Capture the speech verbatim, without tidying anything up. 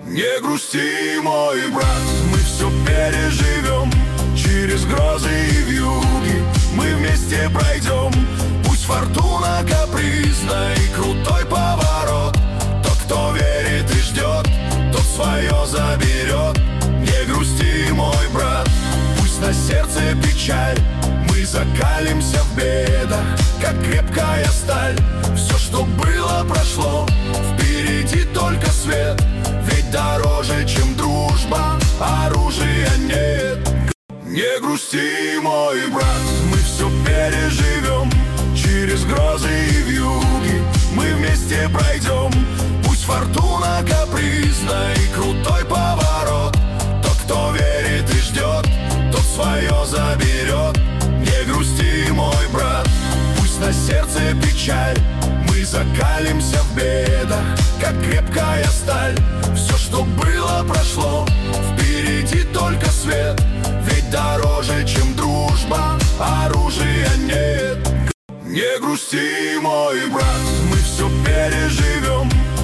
Не грусти, мой брат, мы все переживем. Через грозы и вьюги мы вместе пройдем. Пусть фортуна капризна и крутой поворот, тот, кто верит и ждет, тот свое заберет. Не грусти, мой брат, пусть на сердце печаль, мы закалимся в бедах, как крепкая сталь. Все, что было, прошло, впереди только свет. Ведь дороже, чем дружба, оружия нет. Не грусти, мой брат, мы все переживем. Через грозы и вьюги мы вместе пройдем. Пусть фортуна капризна и крутой поворот, тот, кто верит и ждет, тот свое заберет. Не грусти, мой брат, пусть на сердце печаль, мы закалимся в бедах, как крепкая сталь. Все, что было, прошло, впереди только свет. Ведь дороже, чем дружба, оружия нет. Не грусти, мой брат, мы все переживем.